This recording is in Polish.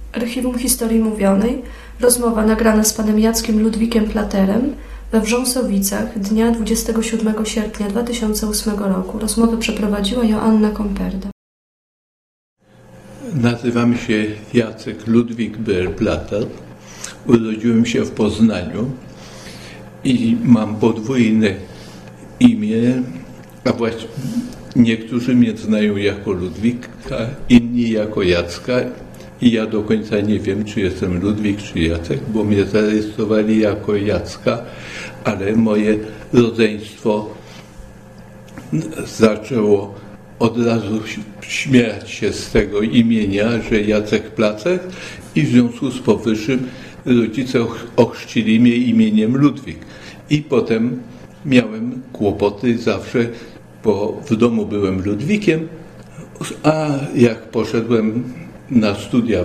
Archiwum Historii Mówionej. Rozmowa nagrana z panem Jackiem Ludwikiem Platerem we Wrząsowicach dnia 27 sierpnia 2008 roku. Rozmowę przeprowadziła Joanna Komperda. Nazywam się Jacek Ludwik Plater. Urodziłem się w Poznaniu i mam podwójne imię, a właściwie niektórzy mnie znają jako Ludwika, inni jako Jacka i ja do końca nie wiem, czy jestem Ludwik, czy Jacek, bo mnie zarejestrowali jako Jacka, ale moje rodzeństwo zaczęło od razu śmiać się z tego imienia, że Jacek Plater, i w związku z powyższym rodzice ochrzcili mnie imieniem Ludwik. I potem miałem kłopoty zawsze, bo w domu byłem Ludwikiem, a jak poszedłem na studia